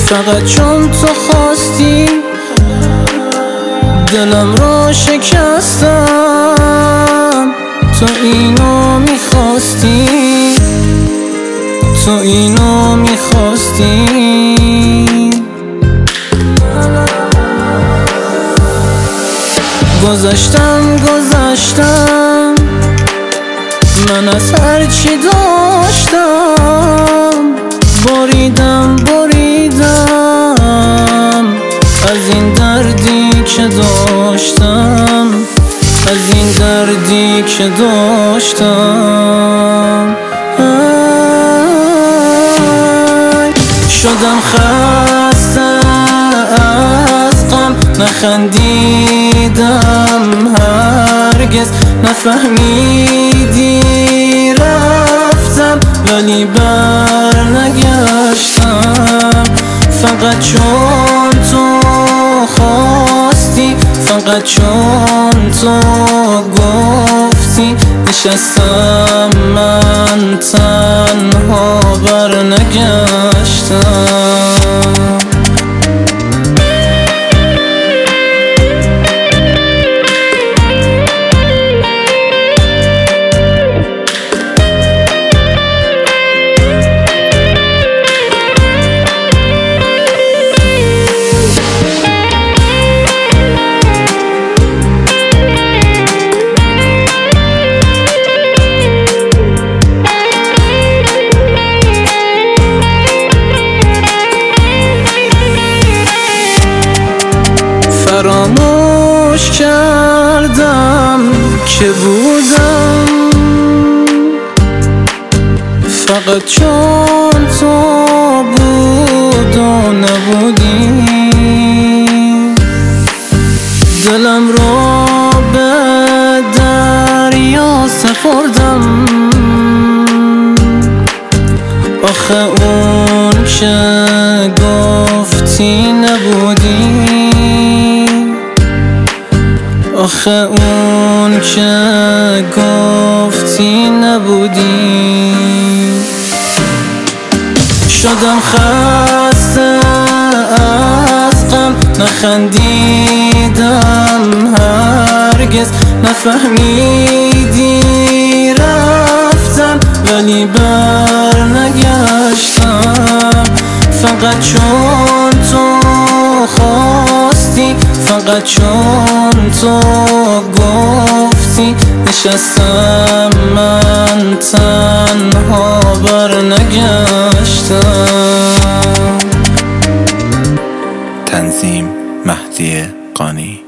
فقط چون تو خواستی دلم رو شکستم. تو اینو میخواستی، تو اینو میخواستی. گذشتم من از هرچی داشتم، بریدم از این دردی که داشتم، از این دردی که داشتم. شدم خسته از غم، نخندیدم هرگز، نفهمیدی رفتم ولی بر نگشتم. فقط چون تو خواستی، فقط چون تو گفتی، نشستم من تنها بر نگشتم. فراموش کردم که بودم، فقط چون تو بود و نبودی. دلم رو به دریا سپردم، آخه اون که گفتی نبودی، آخه اون که گفتی نبودی. شدم خسته از غم، نخندیدم هرگز، نفهمیدی رفتم ولی بر نگشتم. فقط چون تو خواستی، فقط چون تو گفتی، نشستم من تنها بر نگشتم. تنظیم مهدی قانی.